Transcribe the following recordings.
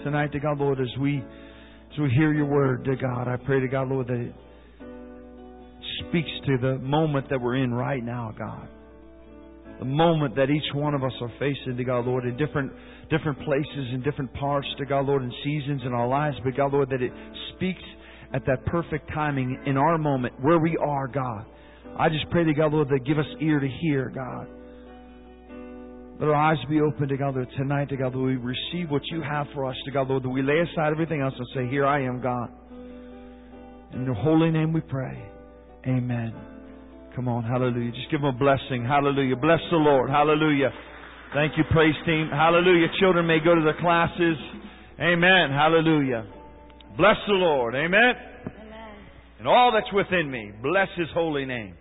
tonight, dear God, Lord, as we hear your word, dear God, I pray, dear God, Lord, that it speaks to the moment that we're in right now, God. The moment that each one of us are facing, dear God, Lord, in different places, in different parts, dear God, Lord, in seasons in our lives, but God, Lord, that it speaks at that perfect timing in our moment where we are, God. I just pray, dear God, Lord, that give us ear to hear, God. Let our eyes be open, dear God, Lord, tonight, dear God, Lord, we receive what you have for us, dear God, Lord, that we lay aside everything else and say, here I am, God. In your holy name we pray. Amen. Come on, hallelujah. Just give them a blessing. Hallelujah. Bless the Lord. Hallelujah. Thank you, praise team. Hallelujah. Children may go to their classes. Amen. Hallelujah. Bless the Lord. Amen. Amen. And all that's within me, bless His holy name.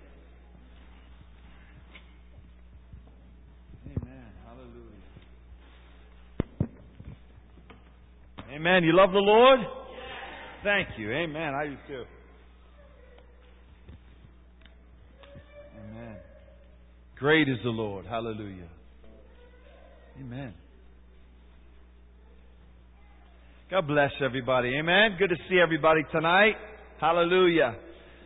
Amen. Hallelujah. Amen. You love the Lord? Yes. Thank you. Amen. I do too. Amen. Great is the Lord. Hallelujah. Amen. God bless everybody. Amen. Good to see everybody tonight. Hallelujah.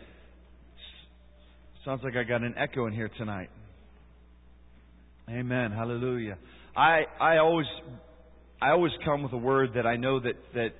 Sounds like I got an echo in here tonight. Amen. Hallelujah. I always come with a word that I know that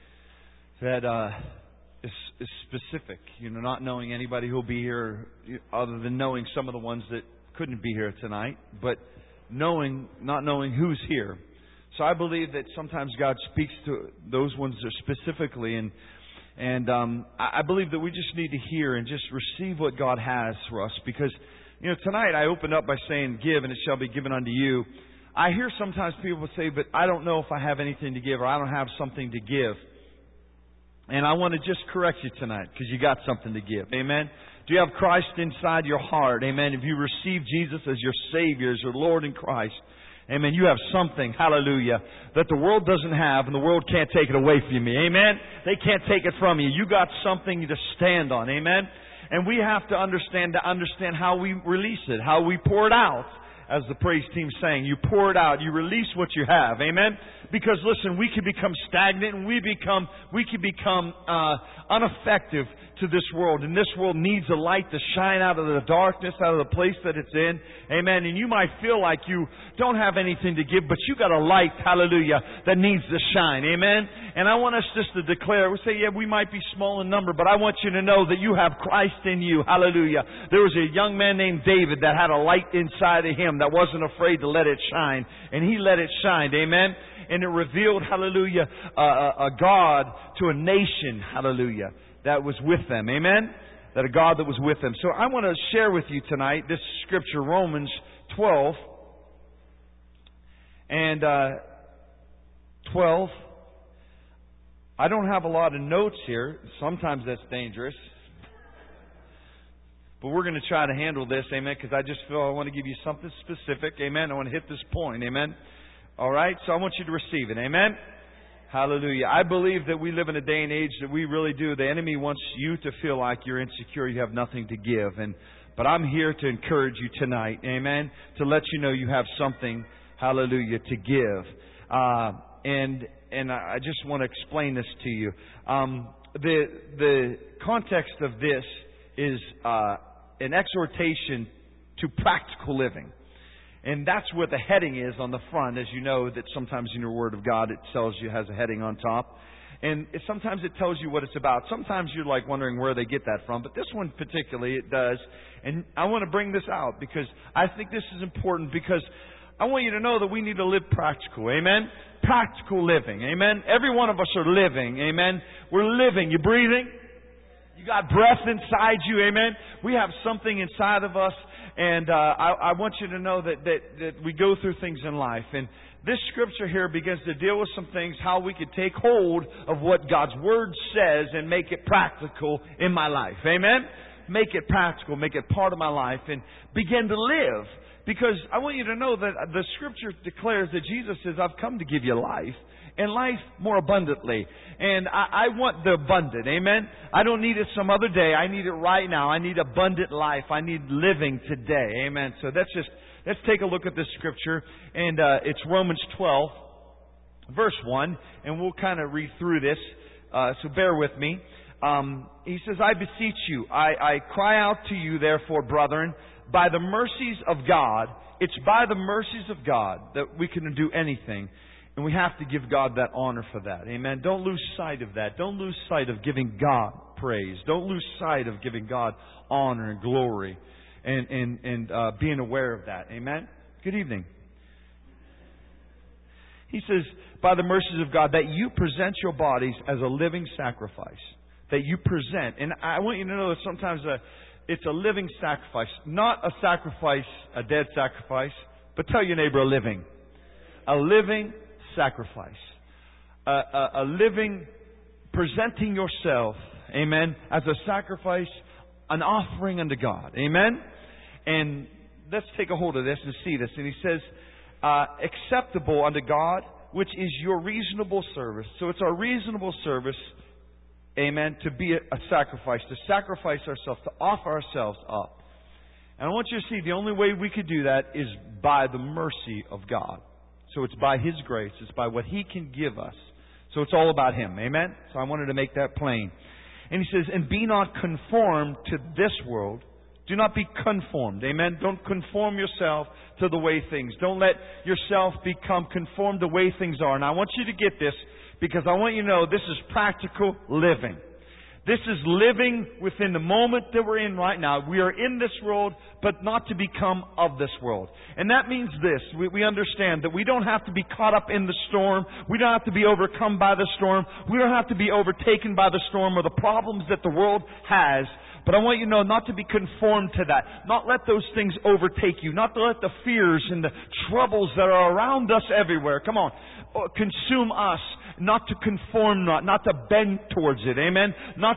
is specific. You know, not knowing anybody who'll be here other than knowing some of the ones that couldn't be here tonight, but not knowing who's here. So I believe that sometimes God speaks to those ones specifically, and I believe that we just need to hear and just receive what God has for us. Because, you know, tonight I opened up by saying, give and it shall be given unto you. I hear sometimes people say, but I don't know if I have anything to give, or I don't have something to give. And I want to just correct you tonight, because you got something to give. Amen. Do you have Christ inside your heart? Amen. If you receive Jesus as your Savior, as your Lord in Christ, amen, you have something, hallelujah, that the world doesn't have, and the world can't take it away from you. Amen. They can't take it from you. You got something to stand on. Amen. And we have to understand how we release it, how we pour it out. As the praise team sang, you pour it out, you release what you have. Amen. Because listen, we can become stagnant, and we can become ineffective to this world. And this world needs a light to shine out of the darkness, out of the place that it's in. Amen. And you might feel like you don't have anything to give, but you got a light, hallelujah, that needs to shine. Amen. And I want us just to declare, we say, yeah, we might be small in number, but I want you to know that you have Christ in you. Hallelujah. There was a young man named David that had a light inside of him that wasn't afraid to let it shine. And he let it shine. Amen. And it revealed, hallelujah, a God to a nation, hallelujah, that was with them. Amen? That a God that was with them. So I want to share with you tonight this scripture, Romans 12. And 12. I don't have a lot of notes here. Sometimes that's dangerous. But we're going to try to handle this, amen, because I just feel I want to give you something specific, amen. I want to hit this point, amen. All right, so I want you to receive it, amen. Hallelujah. I believe that we live in a day and age that we really do. The enemy wants you to feel like you're insecure, you have nothing to give. But I'm here to encourage you tonight, amen, to let you know you have something, hallelujah, to give. And I just want to explain this to you. The context of this is an exhortation to practical living. And that's what the heading is on the front. As you know, that sometimes in your Word of God it tells you, has a heading on top. And sometimes it tells you what it's about. Sometimes you're like wondering where they get that from. But this one particularly, it does. And I want to bring this out because I think this is important, because I want you to know that we need to live practical. Amen? Practical living. Amen? Every one of us are living. Amen? We're living. You breathing? You got breath inside you. Amen? We have something inside of us. And I want you to know that we go through things in life. And this scripture here begins to deal with some things, how we could take hold of what God's Word says and make it practical in my life. Amen? Make it practical, make it part of my life, and begin to live. Because I want you to know that the scripture declares that Jesus says, I've come to give you life, and life more abundantly. And I want the abundant. Amen? I don't need it some other day. I need it right now. I need abundant life. I need living today. Amen? So let's take a look at this scripture. And it's Romans 12, verse 1, and we'll kind of read through this, so bear with me. He says, I beseech you, I cry out to you, therefore, brethren, by the mercies of God. It's by the mercies of God that we can do anything. And we have to give God that honor for that. Amen. Don't lose sight of that. Don't lose sight of giving God praise. Don't lose sight of giving God honor and glory and being aware of that. Amen. Good evening. He says, by the mercies of God, that you present your bodies as a living sacrifice. That you present. And I want you to know that sometimes it's a living sacrifice. Not a sacrifice, a dead sacrifice, but tell your neighbor a living. A living sacrifice. A living, presenting yourself, amen, as a sacrifice, an offering unto God. Amen? And let's take a hold of this and see this. And he says, acceptable unto God, which is your reasonable service. So it's our reasonable service, amen, to be a sacrifice, to sacrifice ourselves, to offer ourselves up. And I want you to see the only way we could do that is by the mercy of God. So it's by His grace. It's by what He can give us. So it's all about Him. Amen? So I wanted to make that plain. And he says, and be not conformed to this world. Do not be conformed. Amen? Don't conform yourself to the way things. Don't let yourself become conformed to the way things are. And I want you to get this because I want you to know this is practical living. This is living within the moment that we're in right now. We are in this world, but not to become of this world. And that means this. We understand that we don't have to be caught up in the storm. We don't have to be overcome by the storm. We don't have to be overtaken by the storm or the problems that the world has. But I want you to know not to be conformed to that. Not let those things overtake you. Not to let the fears and the troubles that are around us everywhere, come on, consume us. Not to conform, not to bend towards it, amen. Not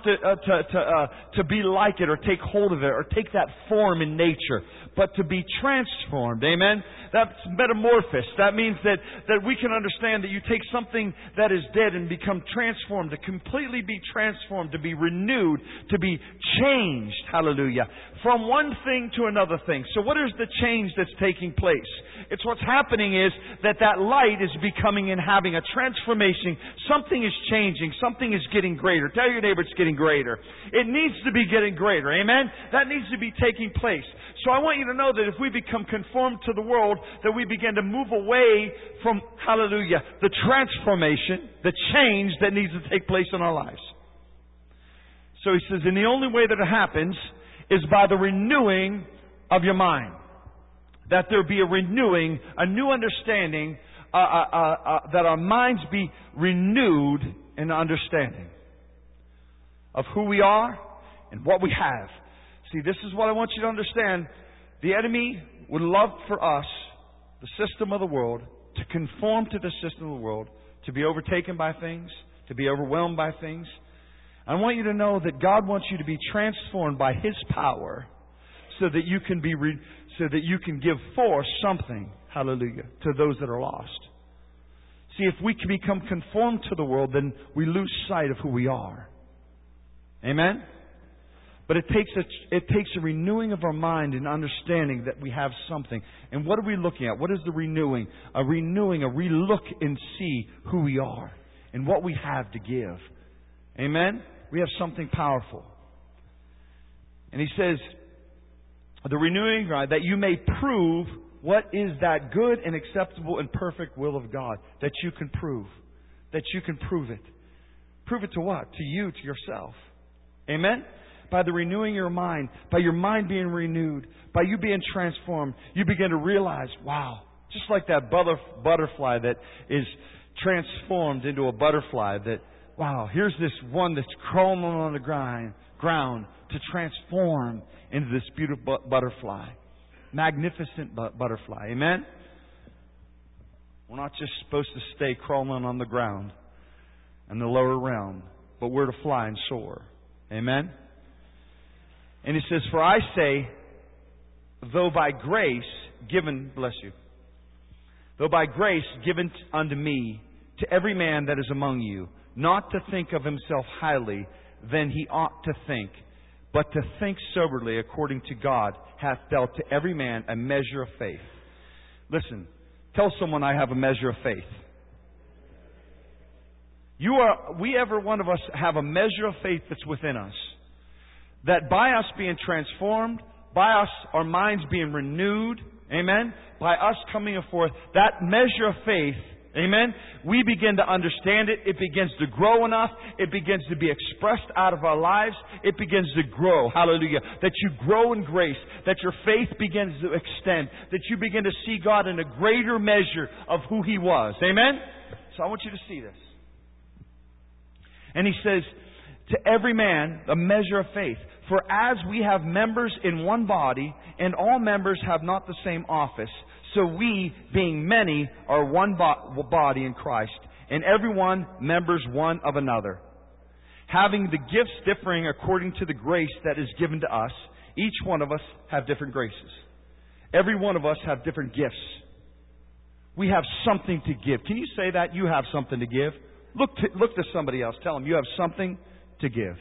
to be like it or take hold of it or take that form in nature, but to be transformed, amen. That's metamorphosis. That means that we can understand that you take something that is dead and become transformed, to completely be transformed, to be renewed, to be changed, hallelujah, from one thing to another thing. So what is the change that's taking place? It's what's happening is that light is becoming and having a transformation. Something is changing. Something is getting greater. Tell your neighbor it's getting greater. It needs to be getting greater. Amen? That needs to be taking place. So I want you to know that if we become conformed to the world, that we begin to move away from, hallelujah, the transformation, the change that needs to take place in our lives. So he says, and the only way that it happens is by the renewing of your mind. That there be a renewing, a new understanding, that our minds be renewed in understanding of who we are and what we have. See, this is what I want you to understand. The enemy would love for us, the system of the world, to conform to the system of the world, to be overtaken by things, to be overwhelmed by things. I want you to know that God wants you to be transformed by His power so that you can give forth something, hallelujah, to those that are lost. See, if we can become conformed to the world, then we lose sight of who we are. Amen? But it takes a renewing of our mind and understanding that we have something. And what are we looking at? What is the renewing? A relook and see who we are and what we have to give. Amen? We have something powerful. And he says, the renewing, that you may prove what is that good and acceptable and perfect will of God. That you can prove. That you can prove it. Prove it to what? To you, to yourself. Amen? By the renewing of your mind, by your mind being renewed, by you being transformed, you begin to realize, wow, just like that butterfly that is transformed into a butterfly, that, wow, here's this one that's crawling on the ground to transform into this beautiful butterfly. Magnificent butterfly. Amen? We're not just supposed to stay crawling on the ground in the lower realm, but we're to fly and soar. Amen? And he says, for I say, though by grace given, bless you, though by grace given unto me, to every man that is among you, not to think of himself highly than he ought to think, but to think soberly according to God hath dealt to every man a measure of faith. Listen, tell someone I have a measure of faith. Every one of us have a measure of faith that's within us. That by us being transformed, by us, our minds being renewed, amen, by us coming forth, that measure of faith, amen, we begin to understand it. It begins to grow enough. It begins to be expressed out of our lives. It begins to grow. Hallelujah. That you grow in grace. That your faith begins to extend. That you begin to see God in a greater measure of who He was. Amen? So I want you to see this. And He says, to every man, a measure of faith. For as we have members in one body, and all members have not the same office, so we, being many, are one body in Christ, and everyone members one of another. Having the gifts differing according to the grace that is given to us, each one of us have different graces. Every one of us have different gifts. We have something to give. Can you say that? You have something to give. Look to somebody else. Tell them you have something to give.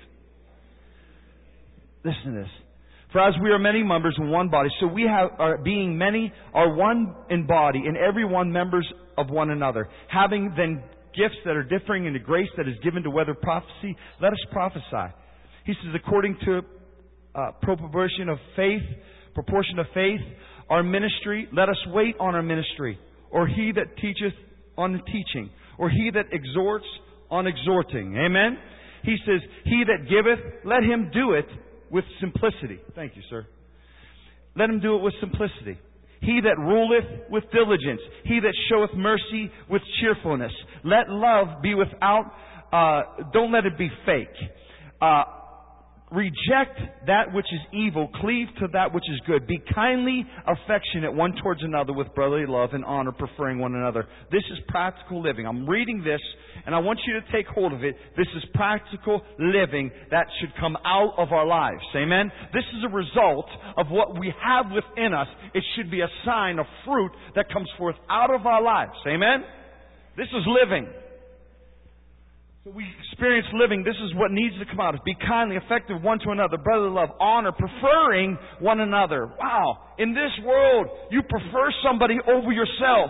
Listen to this. For as we are many members in one body, so we being many are one in body, and every one members of one another. Having then gifts that are differing in the grace that is given to whether prophecy, let us prophesy. He says, according to proportion of faith, our ministry, let us wait on our ministry. Or he that teacheth on the teaching. Or he that exhorts on exhorting. Amen? He says, he that giveth, let him do it with simplicity. Thank you, sir. Let him do it with simplicity. He that ruleth with diligence. He that showeth mercy with cheerfulness. Let love be without, don't let it be fake. Reject that which is evil. Cleave to that which is good. Be kindly affectionate one towards another with brotherly love and honor, preferring one another. This is practical living. I'm reading this, and I want you to take hold of it. This is practical living that should come out of our lives. Amen? This is a result of what we have within us. It should be a sign of fruit that comes forth out of our lives. Amen? This is living. So we experience living. This is what needs to come out. Be kindly affectionate one to another, brotherly love, honor, preferring one another. Wow. In this world, you prefer somebody over yourself.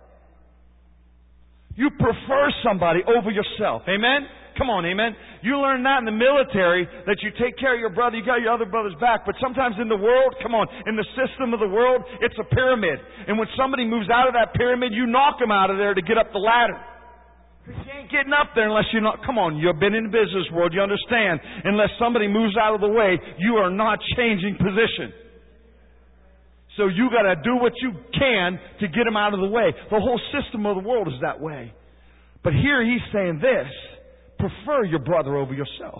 You prefer somebody over yourself. Amen? Come on, amen. You learn that in the military, that you take care of your brother, you got your other brother's back. But sometimes in the world, come on, in the system of the world, it's a pyramid. And when somebody moves out of that pyramid, you knock them out of there to get up the ladder. You ain't getting up there unless you're not. Come on, you've been in the business world. You understand. Unless somebody moves out of the way, you are not changing position. So you got to do what you can to get them out of the way. The whole system of the world is that way. But here he's saying this: prefer your brother over yourself.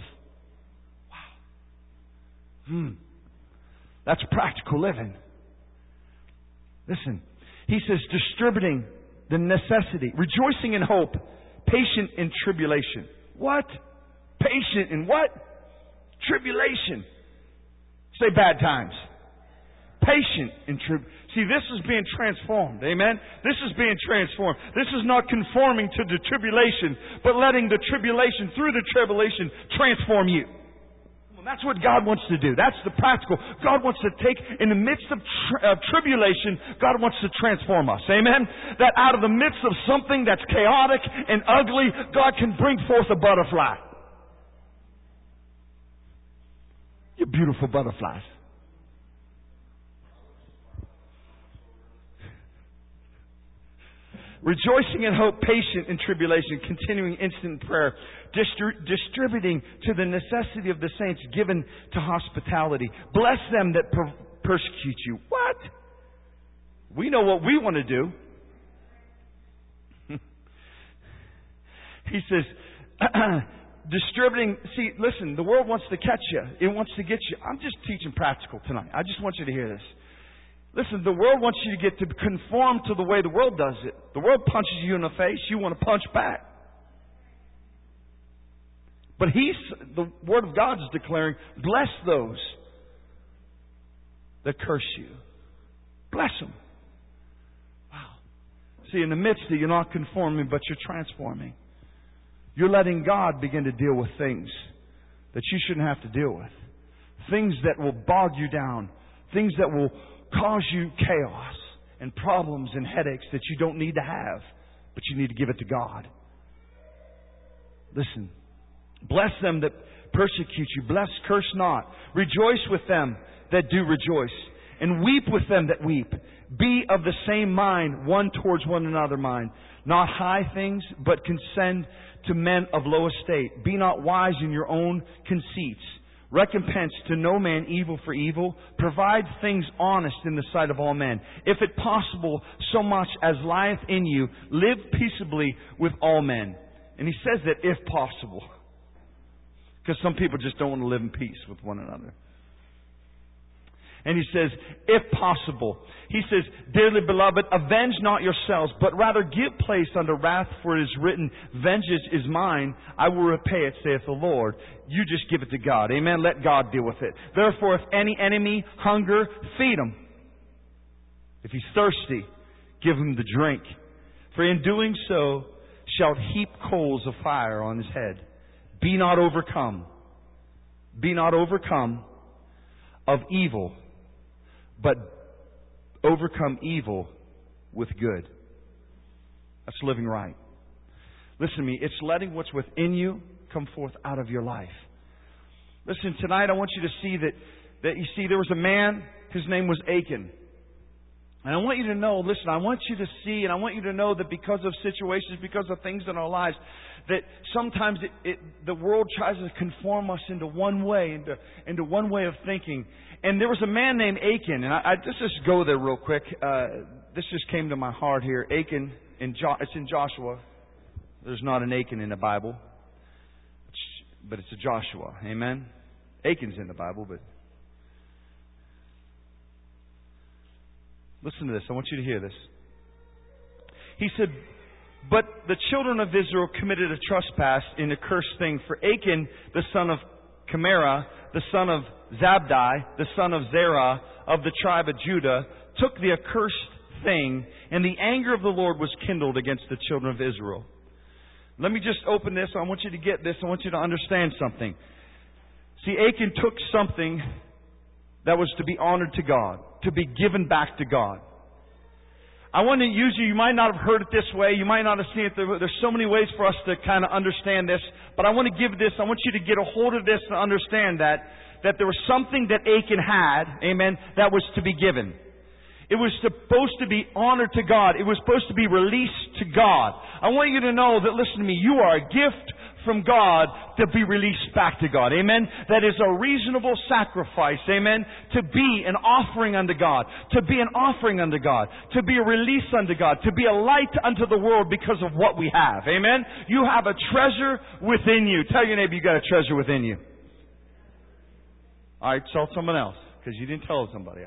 Wow. That's practical living. Listen, he says, distributing the necessity, rejoicing in hope, patient in tribulation. What? Patient in what? Tribulation. Say bad times. Patient in tribulation. See, this is being transformed. Amen? This is being transformed. This is not conforming to the tribulation, but letting the tribulation, through the tribulation, transform you. That's what God wants to do. That's the practical. God wants to take, in the midst of tribulation, God wants to transform us. Amen? That out of the midst of something that's chaotic and ugly, God can bring forth a butterfly. You're beautiful butterflies. Rejoicing in hope, patient in tribulation, continuing instant prayer, distributing to the necessity of the saints, given to hospitality. Bless them that persecute you. What? We know what we want to do. He says, distributing. See, listen, the world wants to catch you. It wants to get you. I'm just teaching practical tonight. I just want you to hear this. Listen, the world wants you to get to conform to the way the world does it. The world punches you in the face. You want to punch back. But the Word of God is declaring, bless those that curse you. Bless them. Wow. See, in the midst of you're not conforming, but you're transforming. You're letting God begin to deal with things that you shouldn't have to deal with. Things that will bog you down. Things that will cause you chaos and problems and headaches that you don't need to have, but you need to give it to God. Listen. Bless them that persecute you. Bless, curse not. Rejoice with them that do rejoice. And weep with them that weep. Be of the same mind, one towards one another mind. Not high things, but consent to men of low estate. Be not wise in your own conceits. Recompense to no man evil for evil. Provide things honest in the sight of all men. If it possible, so much as lieth in you, live peaceably with all men. And he says that if possible. Because some people just don't want to live in peace with one another. And he says, if possible. He says, dearly beloved, avenge not yourselves, but rather give place unto wrath, for it is written, vengeance is mine, I will repay it, saith the Lord. You just give it to God. Amen. Let God deal with it. Therefore, if any enemy hunger, feed him. If he's thirsty, give him the drink. For in doing so, shalt heap coals of fire on his head. Be not overcome. Be not overcome of evil, but overcome evil with good. That's living right. Listen to me. It's letting what's within you come forth out of your life. Listen, tonight I want you to see that you see there was a man, his name was Achan. And I want you to know, listen, I want you to see and I want you to know that because of situations, because of things in our lives, that sometimes the world tries to conform us into one way, into one way of thinking. And there was a man named Achan, and I just go there real quick. This just came to my heart here. Achan, it's in Joshua. There's not an Achan in the Bible, but it's a Joshua. Amen? Achan's in the Bible, but listen to this. I want you to hear this. He said, but the children of Israel committed a trespass in a cursed thing. For Achan, the son of Chimera, the son of Zabdi, the son of Zerah, of the tribe of Judah, took the accursed thing, and the anger of the Lord was kindled against the children of Israel. Let me just open this. I want you to get this. I want you to understand something. See, Achan took something that was to be honored to God, to be given back to God. I want to use you. You might not have heard it this way. You might not have seen it. There's so many ways for us to kind of understand this. But I want to give this. I want you to get a hold of this and understand that there was something that Achan had, amen, that was to be given. It was supposed to be honored to God. It was supposed to be released to God. I want you to know that, listen to me, you are a gift from God to be released back to God. Amen. That is a reasonable sacrifice. Amen. To be an offering unto God. To be an offering unto God. To be a release unto God. To be a light unto the world because of what we have. Amen. You have a treasure within you. Tell your neighbor you got a treasure within you. Alright, tell someone else. Because you didn't tell somebody.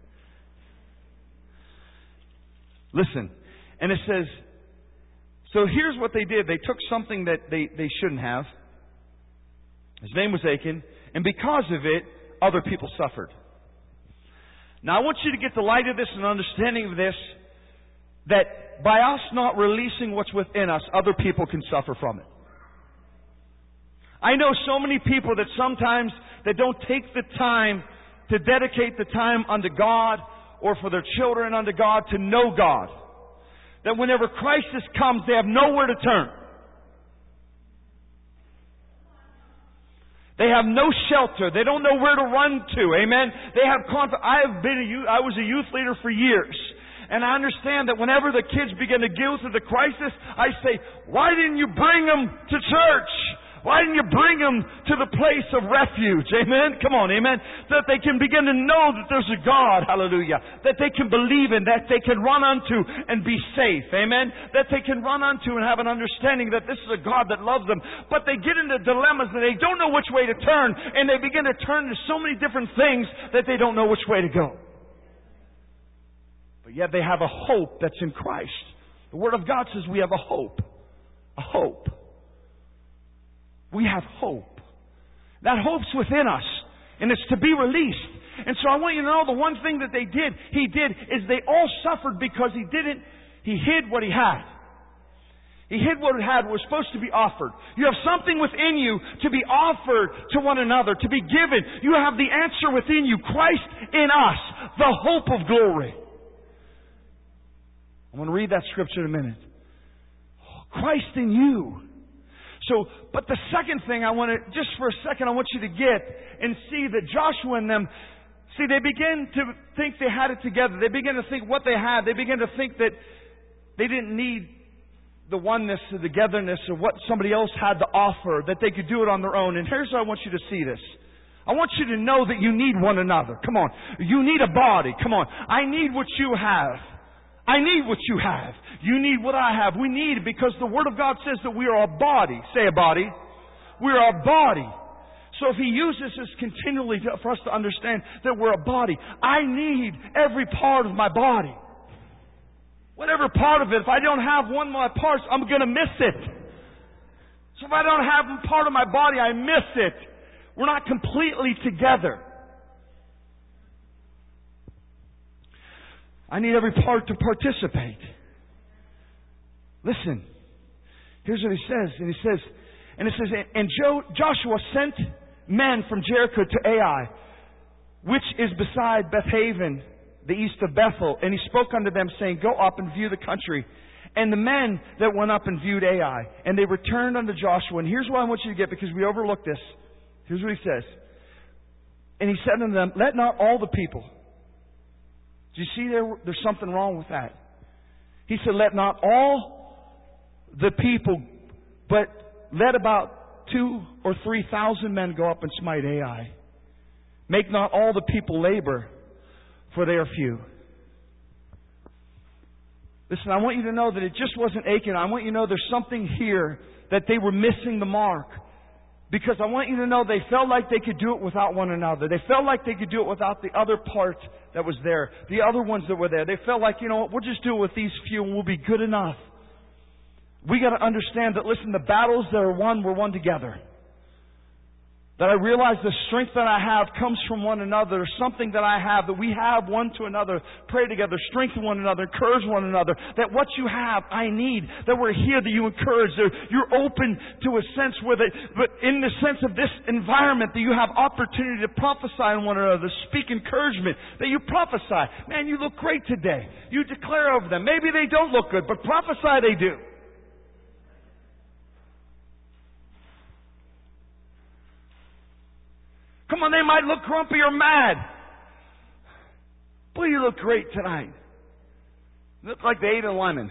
Listen. And it says, so here's what they did. They took something that they shouldn't have. His name was Achan. And because of it, other people suffered. Now I want you to get the light of this and understanding of this, that by us not releasing what's within us, other people can suffer from it. I know so many people that sometimes they don't take the time to dedicate the time unto God or for their children unto God to know God. That whenever crisis comes, they have nowhere to turn. They have no shelter. They don't know where to run to. Amen. They have conflict. I was a youth leader for years. And I understand that whenever the kids begin to go through the crisis, I say, why didn't you bring them to church? Why didn't you bring them to the place of refuge? Amen? Come on, amen? That they can begin to know that there's a God, hallelujah. That they can believe in, that they can run unto and be safe. Amen? That they can run unto and have an understanding that this is a God that loves them. But they get into dilemmas and they don't know which way to turn. And they begin to turn to so many different things that they don't know which way to go. But yet they have a hope that's in Christ. The Word of God says we have a hope. A hope. We have hope. That hope's within us. And it's to be released. And so I want you to know the one thing that he did is they all suffered because he hid what he had. He hid what he had was supposed to be offered. You have something within you to be offered to one another, to be given. You have the answer within you. Christ in us, the hope of glory. I'm going to read that scripture in a minute. Christ in you. So, but the second thing I want to, just for a second, I want you to get and see that Joshua and them, see, they begin to think they had it together. They begin to think what they had. They begin to think that they didn't need the oneness, the togetherness of what somebody else had to offer, that they could do it on their own. And here's how I want you to see this. I want you to know that you need one another. Come on. You need a body. Come on. I need what you have. I need what you have. You need what I have. We need, because the Word of God says that we are a body. Say a body. We are a body. So if He uses this continually for us to understand that we're a body, I need every part of my body. Whatever part of it. If I don't have one of my parts, I'm going to miss it. So if I don't have part of my body, I miss it. We're not completely together. I need every part to participate. Listen. Here's what he says. And it says, and Joshua sent men from Jericho to Ai, which is beside Bethaven, the east of Bethel. And he spoke unto them, saying, Go up and view the country. And the men that went up and viewed Ai, and they returned unto Joshua. And here's what I want you to get, because we overlooked this. Here's what he says. And he said unto them, Let not all the people. Do you see there's something wrong with that? He said, Let not all the people, but let about 2,000 or 3,000 men go up and smite Ai. Make not all the people labor, for they are few. Listen, I want you to know that it just wasn't Achan. I want you to know there's something here that they were missing the mark. Because I want you to know they felt like they could do it without one another. They felt like they could do it without the other part that was there. The other ones that were there. They felt like, you know what, we'll just do it with these few and we'll be good enough. We got to understand that, listen, the battles that are won were won together. That I realize the strength that I have comes from one another. There's something that I have, that we have one to another. Pray together, strengthen one another, encourage one another. That what you have, I need. That we're here, that you encourage. That you're open to a sense where but in the sense of this environment, that you have opportunity to prophesy on one another, speak encouragement. That you prophesy. Man, you look great today. You declare over them. Maybe they don't look good, but prophesy they do. Come on, they might look grumpy or mad. Boy, you look great tonight. You look like they ate a lemon.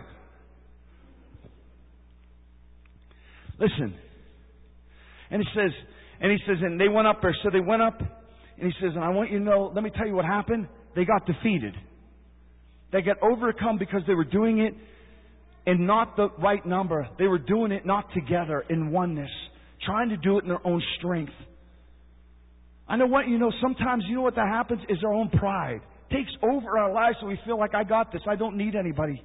Listen. And he says, and they went up there. So they went up, and he says, and I want you to know, let me tell you what happened. They got defeated. They got overcome because they were doing it in not the right number. They were doing it not together, in oneness. Trying to do it in their own strength. I know what, sometimes you know what that happens is our own pride takes over our lives, so we feel like I got this. I don't need anybody.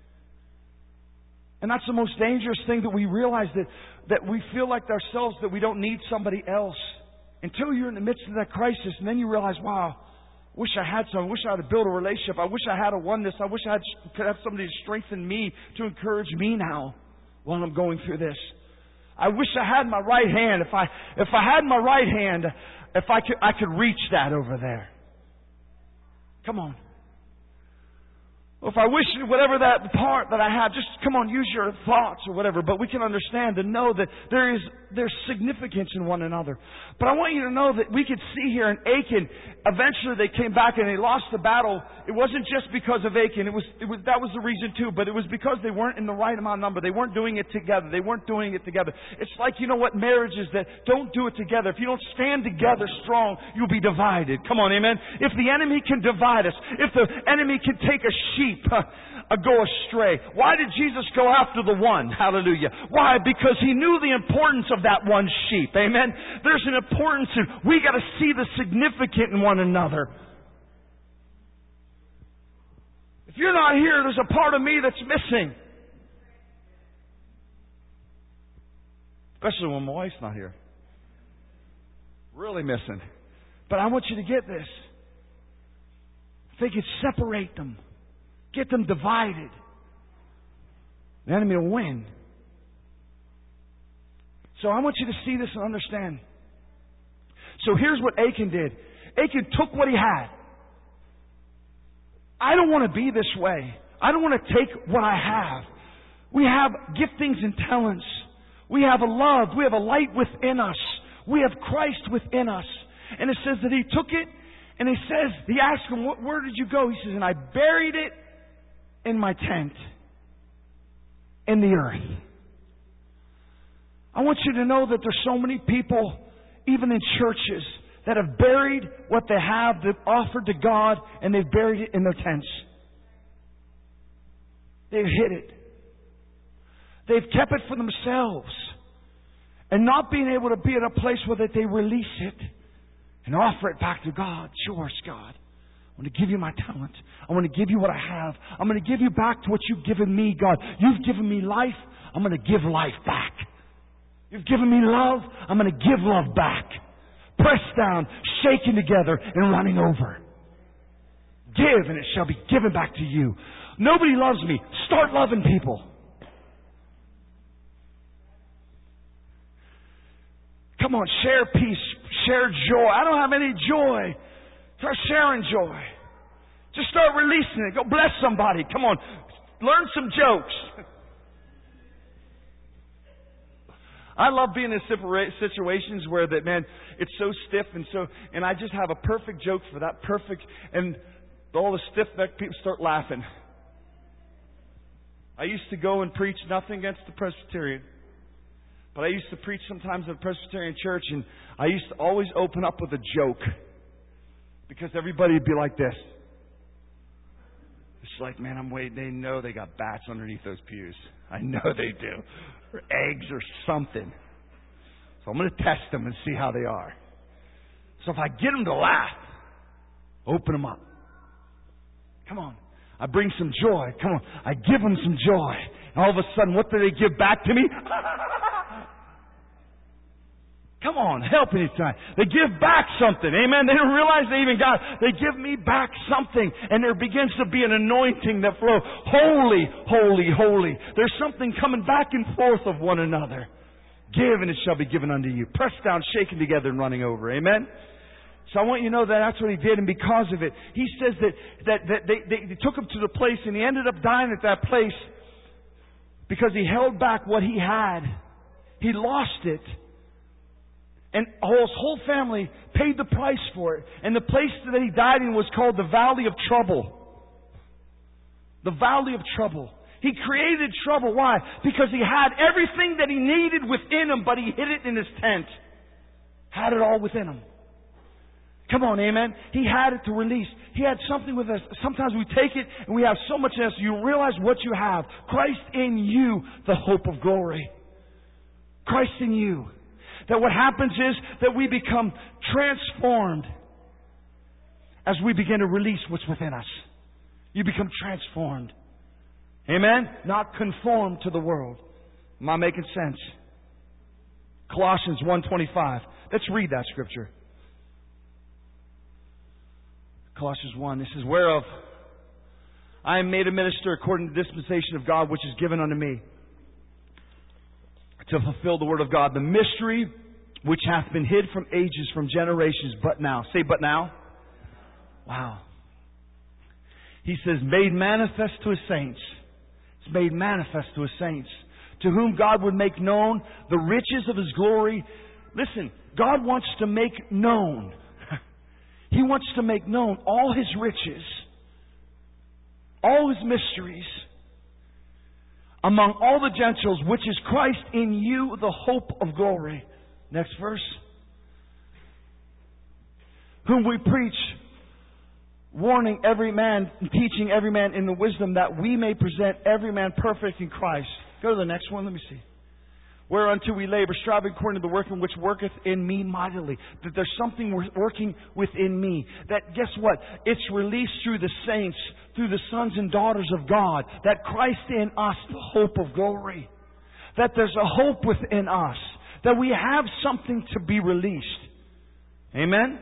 And that's the most dangerous thing, that we realize that we feel like ourselves, that we don't need somebody else. Until you're in the midst of that crisis, and then you realize, wow, I wish I had some. I wish I had built a relationship. I wish I had a oneness. I wish I could have somebody to strengthen me, to encourage me now while I'm going through this. I wish I had my right hand. If I had my right hand, if I could reach that over there. Come on. If I wish whatever that part that I have, just come on, use your thoughts or whatever. But we can understand and know that there's significance in one another. But I want you to know that we could see here in Achan, eventually they came back and they lost the battle. It wasn't just because of Achan. That was the reason too. But it was because they weren't in the right amount of number. They weren't doing it together. They weren't doing it together. It's like, you know what, marriages that don't do it together. If you don't stand together strong, you'll be divided. Come on, amen. If the enemy can divide us, if the enemy can take a sheep, go astray. Why did Jesus go after the one? Hallelujah. Why? Because He knew the importance of that one sheep. Amen. There's an importance, and we got to see the significant in one another. If you're not here, there's a part of me that's missing. Especially when my wife's not here. Really missing. But I want you to get this. If they could separate them, get them divided, the enemy will win. So I want you to see this and understand. So here's what Achan did. Achan took what he had. I don't want to be this way. I don't want to take what I have. We have giftings and talents. We have a love. We have a light within us. We have Christ within us. And it says that He took it, and He asked him, where did you go? He says, and I buried it in my tent, in the earth. I want you to know that there's so many people, even in churches, that have buried what they have, they've offered to God, and they've buried it in their tents. They've hid it. They've kept it for themselves. And not being able to be at a place where that they release it and offer it back to God. It's yours, God. I want to give you my talent. I want to give you what I have. I'm going to give you back to what you've given me, God. You've given me life. I'm going to give life back. You've given me love. I'm going to give love back. Pressed down, shaken together, and running over. Give, and it shall be given back to you. Nobody loves me. Start loving people. Come on, share peace, share joy. I don't have any joy. Start sharing joy. Just start releasing it. Go bless somebody. Come on, learn some jokes. I love being in situations where that, man, it's so stiff and I just have a perfect joke for that, and all the stiff neck people start laughing. I used to go and preach, nothing against the Presbyterian, but I used to preach sometimes at a Presbyterian church, and I used to always open up with a joke, because everybody would be like this. It's like, man, I'm waiting. They know they got bats underneath those pews. I know they do. Or eggs or something. So I'm going to test them and see how they are. So if I get them to laugh, open them up. Come on. I bring some joy. Come on. I give them some joy. And all of a sudden, what do they give back to me? Come on, help me tonight. They give back something. Amen. They don't realize they even got it. They give me back something. And there begins to be an anointing that flows. Holy, holy, holy. There's something coming back and forth of one another. Give and it shall be given unto you. Pressed down, shaken together, and running over. Amen. So I want you to know that that's what he did, and because of it, he says that they took him to the place, and he ended up dying at that place because he held back what he had. He lost it. And his whole family paid the price for it. And the place that he died in was called the Valley of Trouble. The Valley of Trouble. He created trouble. Why? Because he had everything that he needed within him, but he hid it in his tent. Had it all within him. Come on, amen. He had it to release. He had something with us. Sometimes we take it and we have so much in us. You realize what you have. Christ in you, the hope of glory. Christ in you. That what happens is that we become transformed as we begin to release what's within us. You become transformed. Amen? Not conformed to the world. Am I making sense? Colossians 1:25. Let's read that scripture. Colossians 1. This is whereof I am made a minister according to the dispensation of God which is given unto me, to fulfill the word of God, the mystery which hath been hid from ages, from generations, but now. Say, but now. Wow. He says, made manifest to His saints. It's made manifest to His saints, to whom God would make known the riches of His glory. Listen, God wants to make known. He wants to make known all His riches, all His mysteries, among all the Gentiles, which is Christ in you, the hope of glory. Next verse. Whom we preach, warning every man, and teaching every man in the wisdom, that we may present every man perfect in Christ. Go to the next one. Let me see. Whereunto we labor, striving according to the working which worketh in me mightily. That there's something working within me. That, guess what? It's released through the saints, through the sons and daughters of God. That Christ in us, the hope of glory. That there's a hope within us. That we have something to be released. Amen?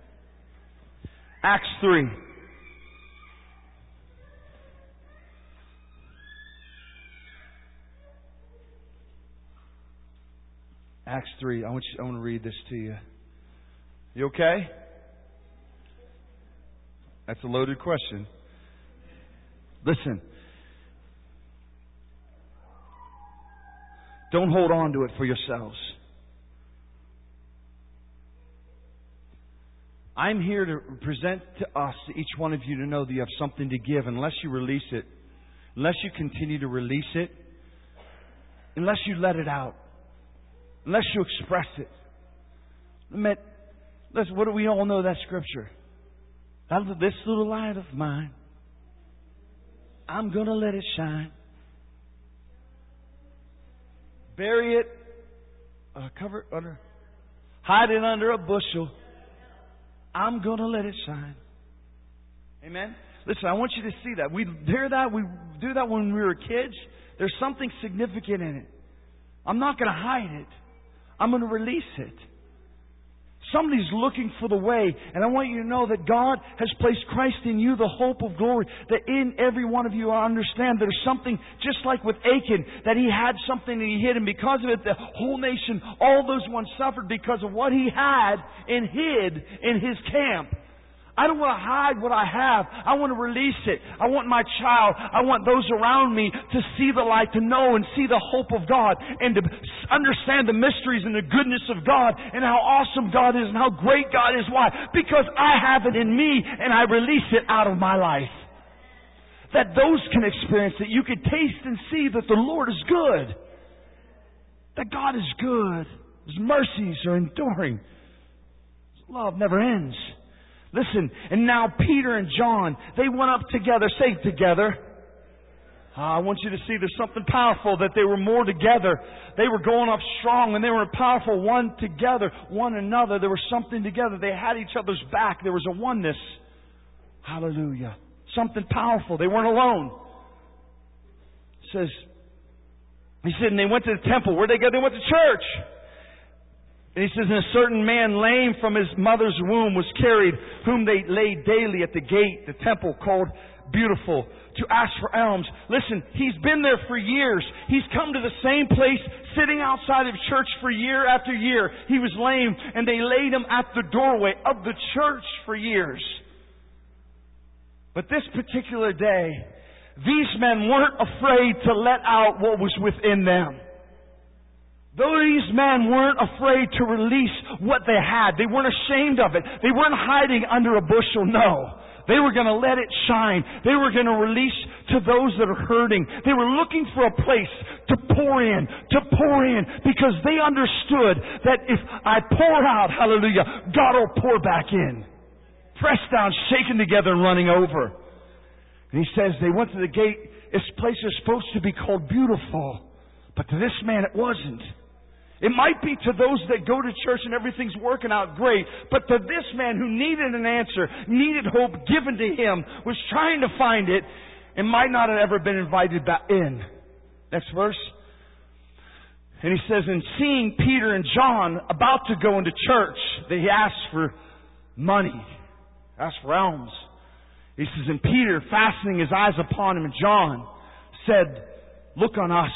Acts 3. Acts 3. I want to read this to you. You okay? That's a loaded question. Listen. Don't hold on to it for yourselves. I'm here to present to us, to each one of you, to know that you have something to give. Unless you release it, unless you continue to release it, unless you let it out, unless you express it. Listen, what do we all know that scripture? This little light of mine, I'm going to let it shine. Bury it, cover it under, hide it under a bushel. I'm going to let it shine. Amen? Listen, I want you to see that. We hear that. We do that when we were kids. There's something significant in it. I'm not going to hide it. I'm going to release it. Somebody's looking for the way, and I want you to know that God has placed Christ in you, the hope of glory, that in every one of you I understand there's something, just like with Achan, that he had something that he hid, and because of it, the whole nation, all those ones suffered because of what he had and hid in his camp. I don't want to hide what I have. I want to release it. I want my child, I want those around me to see the light, to know and see the hope of God, and to understand the mysteries and the goodness of God, and how awesome God is and how great God is. Why? Because I have it in me and I release it out of my life. That those can experience it. You can taste and see that the Lord is good. That God is good. His mercies are enduring. His love never ends. Listen, and now Peter and John, they went up together. Say together. I want you to see there's something powerful, that they were more together. They were going up strong, and they were powerful one together, one another. There was something together. They had each other's back. There was a oneness. Hallelujah. Something powerful. They weren't alone. It says, he said, and they went to the temple. Where'd they go? They went to church. And he says, and a certain man lame from his mother's womb was carried, whom they laid daily at the gate, the temple called Beautiful, to ask for alms. Listen, he's been there for years. He's come to the same place, sitting outside of church for year after year. He was lame, and they laid him at the doorway of the church for years. But this particular day, these men weren't afraid to let out what was within them. These men weren't afraid to release what they had. They weren't ashamed of it. They weren't hiding under a bushel. No. They were going to let it shine. They were going to release to those that are hurting. They were looking for a place to pour in, because they understood that if I pour out, hallelujah, God will pour back in. Pressed down, shaken together, and running over. And he says they went to the gate. This place is supposed to be called Beautiful, but to this man it wasn't. It might be to those that go to church and everything's working out great, but to this man who needed an answer, needed hope given to him, was trying to find it, and might not have ever been invited back in. Next verse. And he says, and seeing Peter and John about to go into church, they asked for money, asked for alms. He says, and Peter, fastening his eyes upon him, and John said, look on us.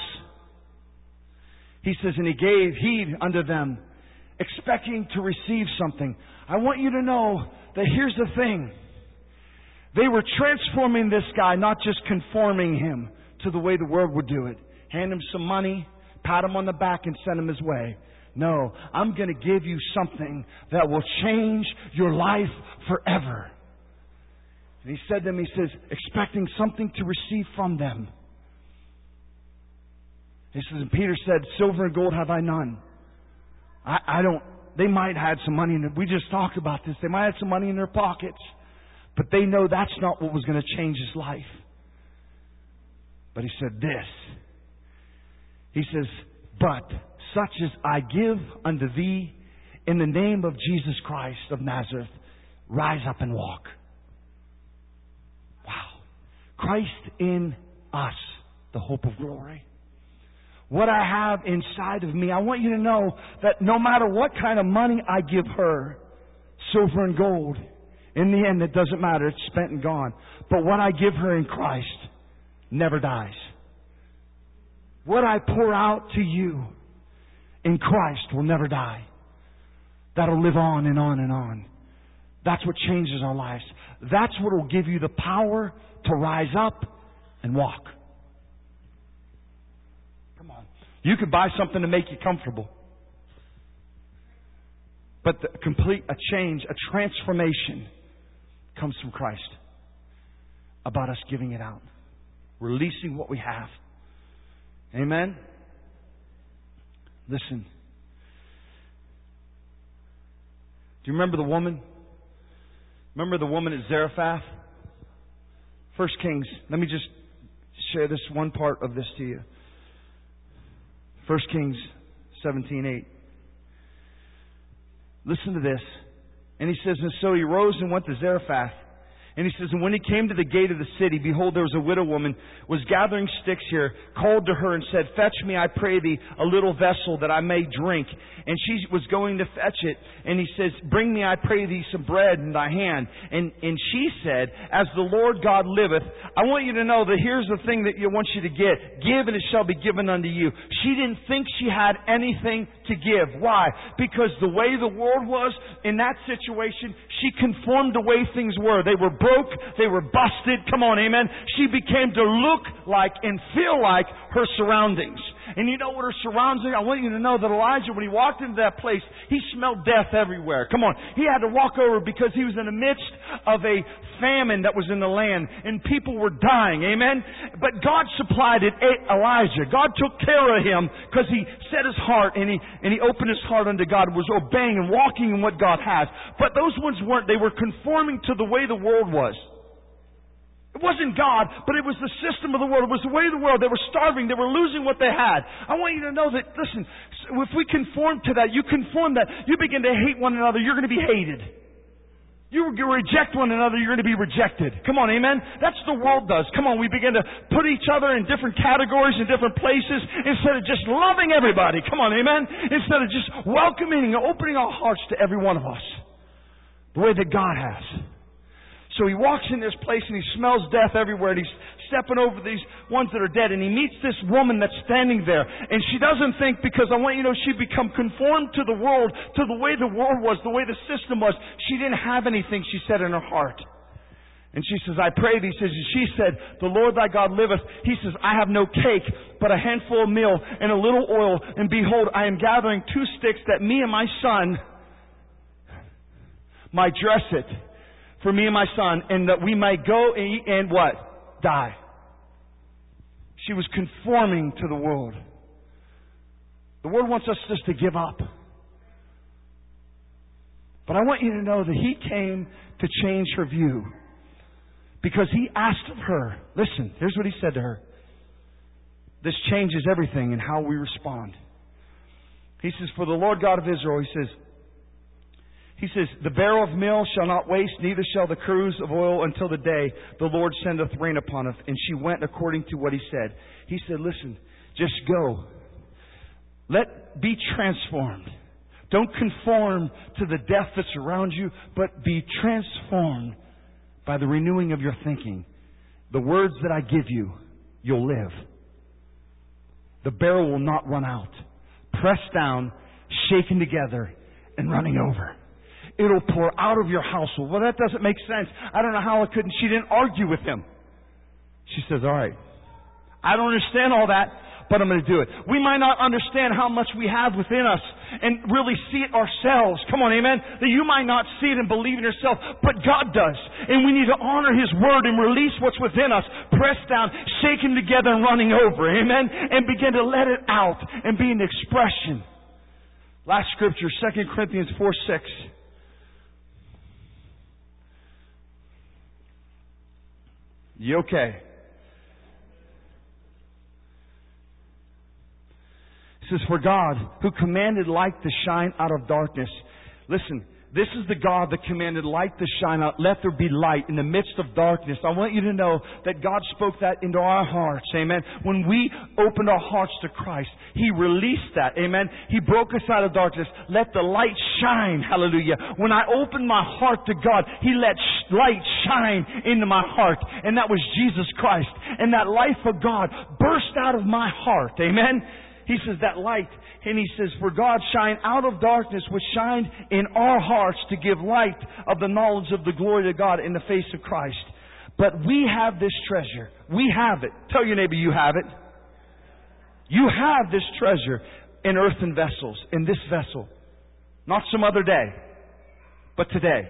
He says, and he gave heed unto them, expecting to receive something. I want you to know that here's the thing. They were transforming this guy, not just conforming him to the way the world would do it. Hand him some money, pat him on the back, and send him his way. No, I'm going to give you something that will change your life forever. And he said to them, he says, expecting something to receive from them. He says, and Peter said, silver and gold have I none. I don't, they might have had some money we just talked about this. They might have some money in their pockets. But they know that's not what was going to change his life. But he said this. He says, but such as I give unto thee in the name of Jesus Christ of Nazareth, rise up and walk. Wow. Christ in us, the hope of glory. What I have inside of me, I want you to know that no matter what kind of money I give her, silver and gold, in the end it doesn't matter, it's spent and gone. But what I give her in Christ never dies. What I pour out to you in Christ will never die. That'll live on and on and on. That's what changes our lives. That's what will give you the power to rise up and walk. You could buy something to make you comfortable. But a change, a transformation comes from Christ. About us giving it out. Releasing what we have. Amen? Listen. Do you remember the woman? Remember the woman at Zarephath? 1 Kings. Let me just share this one part of this to you. 1 Kings 17:8. Listen to this. And he says, and so he rose and went to Zarephath. And he says, and when he came to the gate of the city, behold, there was a widow woman, was gathering sticks here, called to her and said, fetch me, I pray thee, a little vessel that I may drink. And she was going to fetch it. And he says, bring me, I pray thee, some bread in thy hand. And she said, as the Lord God liveth, I want you to know that here's the thing that I want you to get. Give and it shall be given unto you. She didn't think she had anything to give. Why? Because the way the world was in that situation, she conformed the way things were. They were broke. They were busted. Come on, amen. She became to look like and feel like her surroundings. And you know what her surroundings? I want you to know that Elijah, when he walked into that place, he smelled death everywhere. Come on. He had to walk over because he was in the midst of a famine that was in the land and people were dying. Amen. But God supplied it. Elijah. God took care of him because he set his heart and he opened his heart unto God, was obeying and walking in what God has. But those ones weren't. They were conforming to the way the world was. It wasn't God, but it was the system of the world. It was the way of the world. They were starving. They were losing what they had. I want you to know that, listen, if we conform to that, you conform that, you begin to hate one another, you're going to be hated. You reject one another, you're going to be rejected. Come on, amen? That's what the world does. Come on, we begin to put each other in different categories, in different places, instead of just loving everybody. Come on, amen? Instead of just welcoming and opening our hearts to every one of us. The way that God has. So he walks in this place and he smells death everywhere and he's stepping over these ones that are dead and he meets this woman that's standing there and she doesn't think, because I want you to know she'd become conformed to the world, to the way the world was, the way the system was. She didn't have anything, she said, in her heart. And she says, I pray thee. She said, the Lord thy God liveth. He says, I have no cake, but a handful of meal and a little oil. And behold, I am gathering 2 sticks that me and my son might dress it. For me and my son, and that we might go and eat and what? Die. She was conforming to the world. The world wants us just to give up. But I want you to know that he came to change her view. Because he asked of her, listen, here's what he said to her. This changes everything in how we respond. He says, for the Lord God of Israel, He says, the barrel of meal shall not waste, neither shall the cruse of oil until the day the Lord sendeth rain upon us. And she went according to what he said. He said, listen, just go. Be transformed. Don't conform to the death that's around you, but be transformed by the renewing of your thinking. The words that I give you, you'll live. The barrel will not run out. Pressed down, shaken together, and running over. It'll pour out of your household. Well, that doesn't make sense. I don't know how it couldn't. She didn't argue with him. She says, all right, I don't understand all that, but I'm going to do it. We might not understand how much we have within us and really see it ourselves. Come on, amen? That you might not see it and believe in yourself, but God does. And we need to honor His Word and release what's within us, pressed down, shaken together and running over. Amen? And begin to let it out and be an expression. Last scripture, 2 Corinthians 4:6. You okay? It says, for God, who commanded light to shine out of darkness. Listen, this is the God that commanded light to shine out. Let there be light in the midst of darkness. I want you to know that God spoke that into our hearts. Amen. When we opened our hearts to Christ, He released that. Amen. He broke us out of darkness. Let the light shine. Hallelujah. When I opened my heart to God, He let light shine into my heart. And that was Jesus Christ. And that life of God burst out of my heart. Amen. He says that light, and He says, for God shine out of darkness, which shined in our hearts to give light of the knowledge of the glory of God in the face of Christ. But we have this treasure. We have it. Tell your neighbor you have it. You have this treasure in earthen vessels, in this vessel. Not some other day, but today.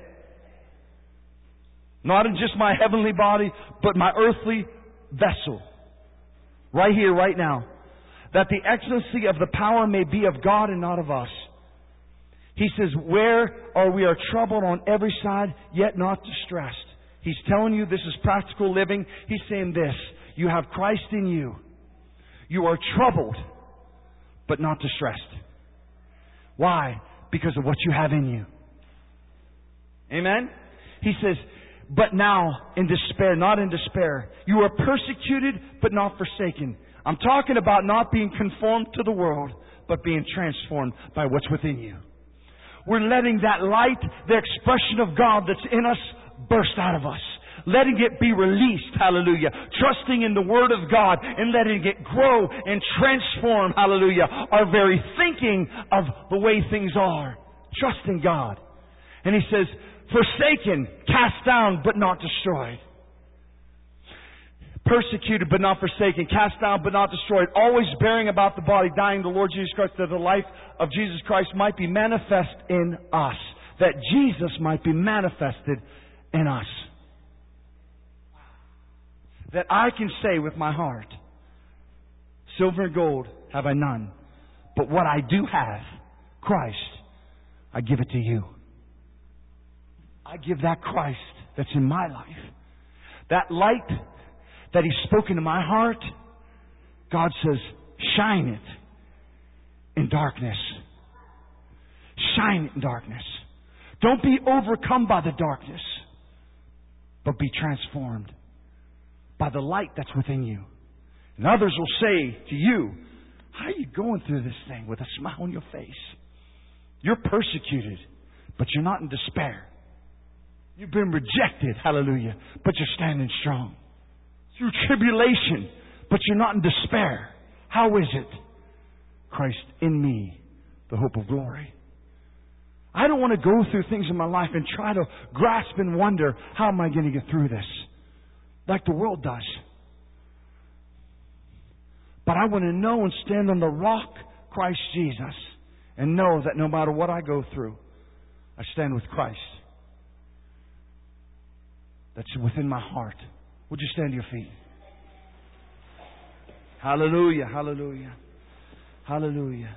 Not in just my heavenly body, but my earthly vessel. Right here, right now. That the excellency of the power may be of God and not of us. He says, where we are troubled on every side, yet not distressed. He's telling you this is practical living. He's saying this, you have Christ in you. You are troubled, but not distressed. Why? Because of what you have in you. Amen? He says, but now in despair, not in despair. You are persecuted, but not forsaken. I'm talking about not being conformed to the world, but being transformed by what's within you. We're letting that light, the expression of God that's in us, burst out of us. Letting it be released, hallelujah. Trusting in the Word of God and letting it grow and transform, hallelujah, our very thinking of the way things are. Trusting God. And He says, forsaken, cast down, but not destroyed. Persecuted, but not forsaken. Cast down, but not destroyed. Always bearing about the body, dying the Lord Jesus Christ, that the life of Jesus Christ might be manifest in us. That Jesus might be manifested in us. That I can say with my heart, silver and gold have I none, but what I do have, Christ, I give it to you. I give that Christ that's in my life. That light that He's spoken to my heart, God says, shine it in darkness. Shine it in darkness. Don't be overcome by the darkness, but be transformed by the light that's within you. And others will say to you, how are you going through this thing with a smile on your face? You're persecuted, but you're not in despair. You've been rejected, hallelujah, but you're standing strong. Through tribulation, but you're not in despair. How is it? Christ in me, the hope of glory. I don't want to go through things in my life and try to grasp and wonder, how am I going to get through this? Like the world does. But I want to know and stand on the rock, Christ Jesus, and know that no matter what I go through, I stand with Christ. That's within my heart. Would you stand to your feet? Hallelujah, hallelujah, hallelujah,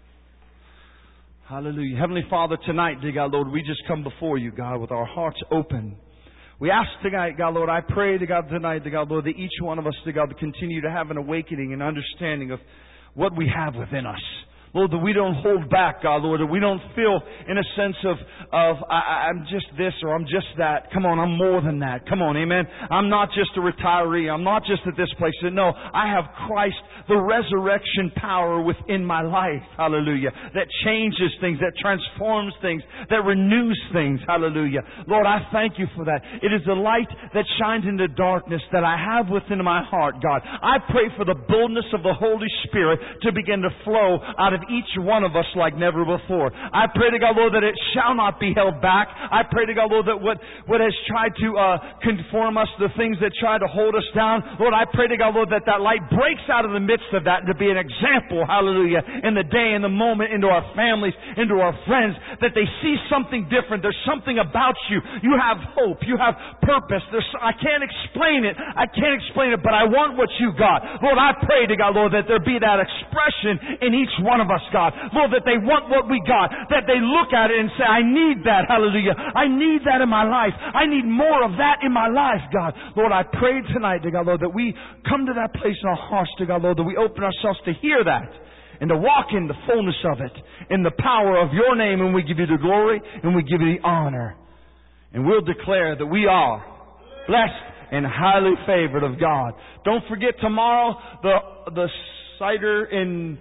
hallelujah. Heavenly Father, tonight, dear God, Lord, we just come before you, God, with our hearts open. We ask tonight, God, Lord, I pray to God tonight, to God, Lord, that each one of us, to God, to continue to have an awakening and understanding of what we have within us. Lord, that we don't hold back, God, Lord, that we don't feel in a sense of I'm just this or I'm just that. Come on, I'm more than that. Come on, amen. I'm not just a retiree. I'm not just at this place. No, I have Christ, the resurrection power within my life. Hallelujah. That changes things, that transforms things, that renews things. Hallelujah. Lord, I thank you for that. It is the light that shines into darkness that I have within my heart, God. I pray for the boldness of the Holy Spirit to begin to flow out of each one of us like never before. I pray to God, Lord, that it shall not be held back. I pray to God, Lord, that what has tried to conform us, the things that try to hold us down, Lord, I pray to God, Lord, that light breaks out of the midst of that to be an example, hallelujah, in the day, in the moment, into our families, into our friends, that they see something different. There's something about you. You have hope. You have purpose. I can't explain it. But I want what you got. Lord, I pray to God, Lord, that there be that expression in each one of us, God. Lord, that they want what we got, that they look at it and say, I need that, hallelujah. I need that in my life. I need more of that in my life, God. Lord, I pray tonight, to God, Lord, that we come to that place in our hearts, to God, Lord, that we open ourselves to hear that and to walk in the fullness of it, in the power of your name, and we give you the glory and we give you the honor. And we'll declare that we are blessed and highly favored of God. Don't forget tomorrow, the cider in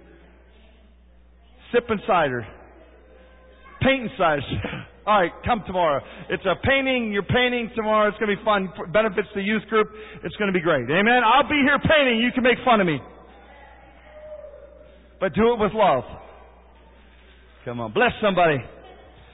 sipping cider. Painting cider. All right, come tomorrow. It's a painting. You're painting tomorrow. It's going to be fun. Benefits the youth group. It's going to be great. Amen. I'll be here painting. You can make fun of me. But do it with love. Come on. Bless somebody.